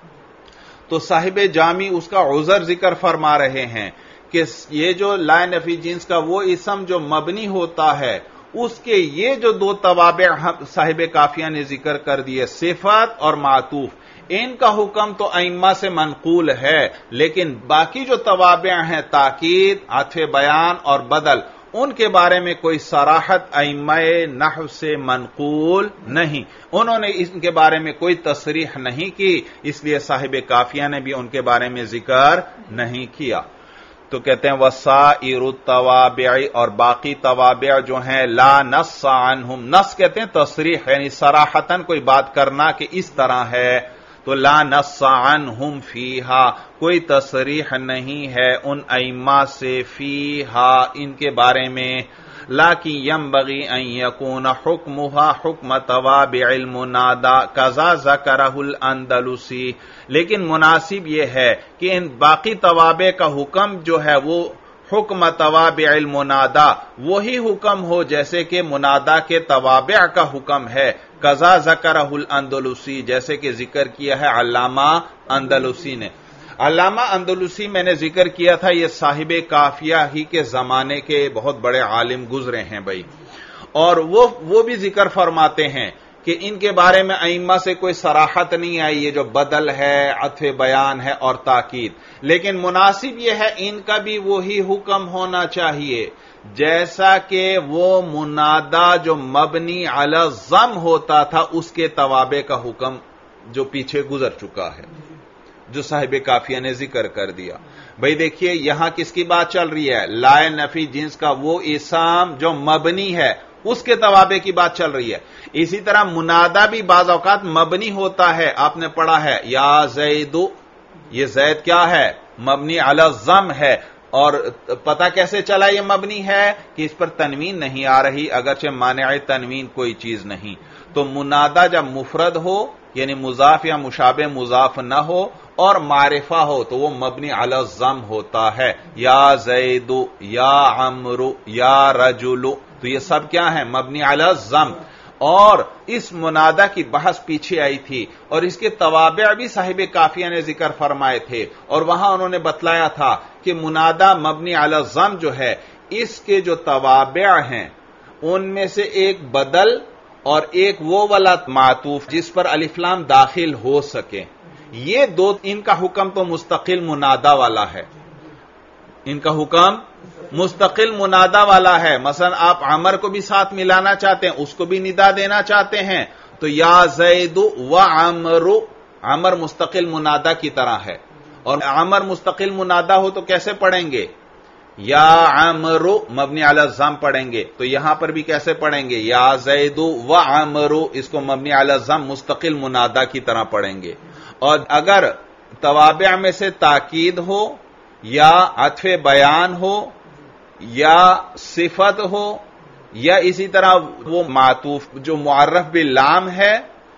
تو صاحب جامی اس کا عذر ذکر فرما رہے ہیں کہ یہ جو لا نفی جنس کا وہ اسم جو مبنی ہوتا ہے اس کے یہ جو 2 توابع صاحب کافیہ نے ذکر کر دیے، صفت اور معطوف، ان کا حکم تو ائمہ سے منقول ہے، لیکن باقی جو توابع ہیں تاکید، عطف بیان اور بدل، ان کے بارے میں کوئی صراحت ائمہ نحو سے منقول نہیں، انہوں نے ان کے بارے میں کوئی تصریح نہیں کی، اس لیے صاحب کافیہ نے بھی ان کے بارے میں ذکر نہیں کیا۔ تو کہتے ہیں وَسَائِرُ التَّوَابِعِ، اور باقی توابع جو ہیں لا نص عنہم، نص کہتے ہیں تصریح، یعنی صراحتاً کوئی بات کرنا کہ اس طرح ہے، تو لا نص عنہم فیہا، کوئی تصریح نہیں ہے ان ائمہ سے فیہا، ان کے بارے میں، لیکن ينبغي ان يكون حکمها حکم توابع المنادى كذا ذکرہ الاندلسی، لیکن مناسب یہ ہے کہ ان باقی توابع کا حکم جو ہے وہ حکم توابع المنادى، وہی حکم ہو جیسے کہ منادى کے توابع کا حکم ہے، قضا ذکرہ الاندلسی، جیسے کہ ذکر کیا ہے علامہ اندلسی نے۔ علامہ اندلسی میں نے ذکر کیا تھا یہ صاحب کافیہ ہی کے زمانے کے بہت بڑے عالم گزرے ہیں بھائی، اور وہ بھی ذکر فرماتے ہیں کہ ان کے بارے میں ائمہ سے کوئی صراحت نہیں آئی، یہ جو بدل ہے، عطف بیان ہے اور تاکید، لیکن مناسب یہ ہے ان کا بھی وہی حکم ہونا چاہیے جیسا کہ وہ منادہ جو مبنی علی الضم ہوتا تھا اس کے توابع کا حکم جو پیچھے گزر چکا ہے، جو صاحب کافیہ نے ذکر کر دیا۔ بھئی دیکھیے یہاں کس کی بات چل رہی ہے؟ لا نفی جنس کا وہ اسم جو مبنی ہے اس کے توابع کی بات چل رہی ہے۔ اسی طرح منادہ بھی بعض اوقات مبنی ہوتا ہے، آپ نے پڑھا ہے یا زید، یہ زید کیا ہے؟ مبنی علی الضم ہے، اور پتہ کیسے چلا یہ مبنی ہے کہ اس پر تنوین نہیں آ رہی، اگرچہ مانع تنوین کوئی چیز نہیں۔ تو منادہ جب مفرد ہو یعنی مضاف یا مشابہ مضاف نہ ہو اور معرفہ ہو تو وہ مبنی علی الضم ہوتا ہے، یا زید، یا عمرو، یا رجل، تو یہ سب کیا ہیں؟ مبنی علی الضم۔ اور اس منادہ کی بحث پیچھے آئی تھی اور اس کے توابع بھی صاحب کافیہ نے ذکر فرمائے تھے، اور وہاں انہوں نے بتلایا تھا کہ منادہ مبنی علی الضم جو ہے اس کے جو توابع ہیں ان میں سے ایک بدل اور ایک وہ والا معطوف جس پر الف لام داخل ہو سکے، یہ دو ان کا حکم تو مستقل منادا والا ہے، ان کا حکم مستقل منادا والا ہے. مثلا آپ عمر کو بھی ساتھ ملانا چاہتے ہیں، اس کو بھی ندا دینا چاہتے ہیں، تو یا زید و عمر، عمر مستقل منادا کی طرح ہے. اور عمر مستقل منادا ہو تو کیسے پڑھیں گے؟ یا عمر مبنی علی الضم پڑھیں گے. تو یہاں پر بھی کیسے پڑھیں گے؟ یا زید و عمر، اس کو مبنی علی الضم مستقل منادا کی طرح پڑھیں گے. اور اگر توابع میں سے تاکید ہو یا عطف بیان ہو یا صفت ہو یا اسی طرح وہ معطوف جو معرف باللام ہے،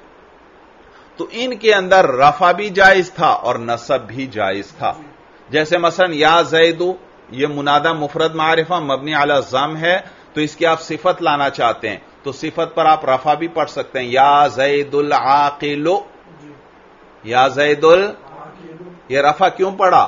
تو ان کے اندر رفع بھی جائز تھا اور نصب بھی جائز تھا. جیسے مثلا یا زید، یہ منادہ مفرد معرفہ مبنی علی الضم ہے، تو اس کی آپ صفت لانا چاہتے ہیں تو صفت پر آپ رفع بھی پڑھ سکتے ہیں، یا زید العاقل، یا زید یہ رفع کیوں پڑھا؟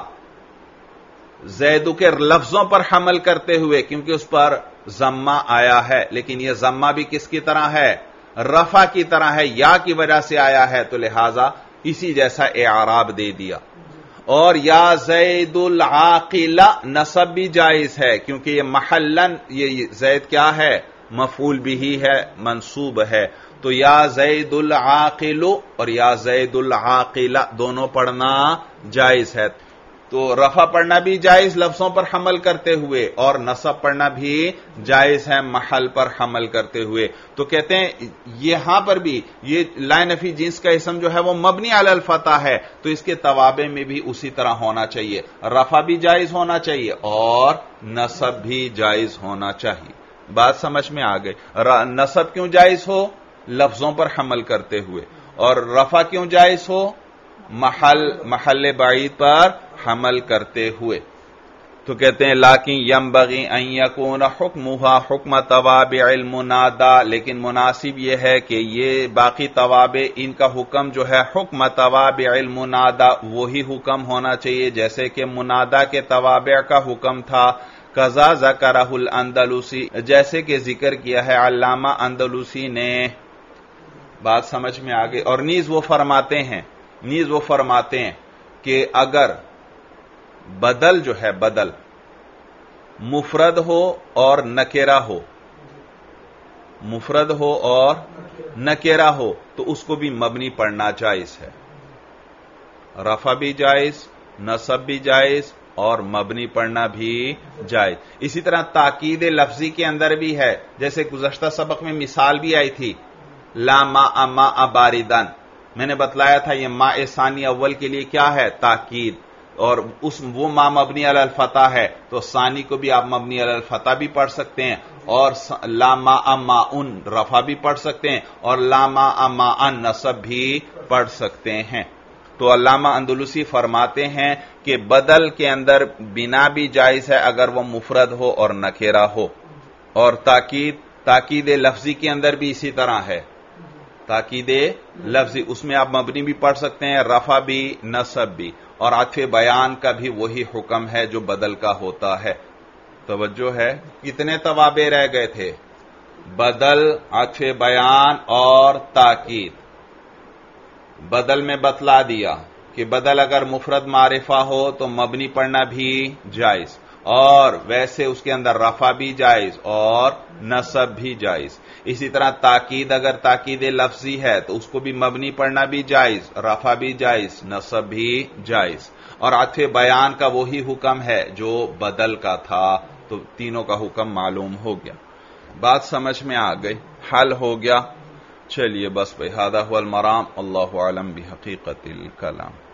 زید کے لفظوں پر حمل کرتے ہوئے، کیونکہ اس پر ضمہ آیا ہے، لیکن یہ ضمہ بھی کس کی طرح ہے؟ رفع کی طرح ہے، یا کی وجہ سے آیا ہے، تو لہذا اسی جیسا اعراب دے دیا. اور یا زید العاقل نصب بھی جائز ہے، کیونکہ یہ محلن، یہ زید کیا ہے؟ مفعول بھی ہے، منصوب ہے. تو یا زید العاقل اور یا زید العاقل دونوں پڑھنا جائز ہے. تو رفع پڑھنا بھی جائز لفظوں پر حمل کرتے ہوئے، اور نصب پڑھنا بھی جائز ہے محل پر حمل کرتے ہوئے. تو کہتے ہیں یہاں پر بھی یہ لا نفی جنس کا اسم جو ہے وہ مبنی علی الفتح ہے، تو اس کے توابع میں بھی اسی طرح ہونا چاہیے، رفع بھی جائز ہونا چاہیے اور نصب بھی جائز ہونا چاہیے. بات سمجھ میں آ گئی؟ نصب کیوں جائز ہو؟ لفظوں پر حمل کرتے ہوئے. اور رفع کیوں جائز ہو؟ محل بعید پر حمل کرتے ہوئے. تو کہتے ہیں لیکن ینبغی ان یکون حکمھا حکم توابع المنادا، لیکن مناسب یہ ہے کہ یہ باقی توابع ان کا حکم جو ہے حکم توابع المنادا وہی حکم ہونا چاہیے جیسے کہ منادا کے توابع کا حکم تھا. قضا ذکرہ الاندلسی، جیسے کہ ذکر کیا ہے علامہ اندلسی نے. بات سمجھ میں آ گئی؟ اور نیز وہ فرماتے ہیں کہ اگر بدل جو ہے بدل مفرد ہو اور نکرہ ہو، مفرد ہو اور نکرہ ہو تو اس کو بھی مبنی پڑھنا جائز ہے، رفع بھی جائز، نصب بھی جائز اور مبنی پڑھنا بھی جائز. اسی طرح تاکید لفظی کے اندر بھی ہے، جیسے گزشتہ سبق میں مثال بھی آئی تھی لا ماء ماء باردن، میں نے بتلایا تھا یہ ماء ثانی اول کے لیے کیا ہے؟ تاکید. اور وہ ماء مبنی علی الفتح ہے تو ثانی کو بھی آپ مبنی علی الفتح بھی پڑھ سکتے ہیں، اور لا ماء ماء رفع بھی پڑھ سکتے ہیں، اور لا ماء ماء نصب بھی پڑھ سکتے ہیں. تو علامہ اندلسی فرماتے ہیں کہ بدل کے اندر بنا بھی جائز ہے اگر وہ مفرد ہو اور نکرہ ہو، اور تاکید لفظی کے اندر بھی اسی طرح ہے. تاکید لفظی اس میں آپ مبنی بھی پڑھ سکتے ہیں، رفع بھی، نصب بھی، اور عطف بیان کا بھی وہی حکم ہے جو بدل کا ہوتا ہے. توجہ ہے؟ کتنے توابع رہ گئے تھے؟ بدل، عطف بیان اور تاکید. بدل میں بتلا دیا کہ بدل اگر مفرد معرفہ ہو تو مبنی پڑھنا بھی جائز، اور ویسے اس کے اندر رفع بھی جائز اور نصب بھی جائز. اسی طرح تاکید اگر تاکید لفظی ہے تو اس کو بھی مبنی پڑھنا بھی جائز، رفع بھی جائز، نصب بھی جائز. اور عطف بیان کا وہی حکم ہے جو بدل کا تھا. تو تینوں کا حکم معلوم ہو گیا. بات سمجھ میں آ گئی؟ حل ہو گیا؟ چلیے بس بھائی، ھذا ھو المرام، اللہ اعلم بحقیقت الکلام.